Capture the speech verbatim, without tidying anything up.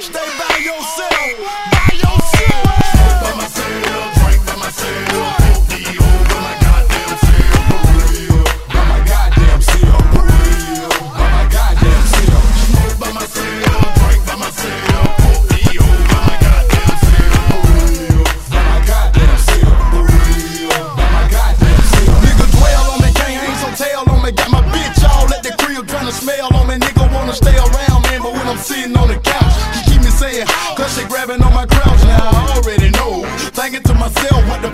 Stay by yourself, by yourself. Smoke by myself, drink by myself. Fuck the old by my goddamn self. For real, by my goddamn self. For real, by my goddamn self. Smoke by myself, drink by myself. Fuck the old by my goddamn self. For real, by my goddamn self. For real, by my goddamn self. Nigga dwell on me, can't hang some tail on me. Got my bitch all at the crib trying to smell on me. Nigga wanna stay around, man, but when I'm sitting on the couch, he keep me saying, cause she grabbing on my crouch. Now I already know, thinking to myself, what the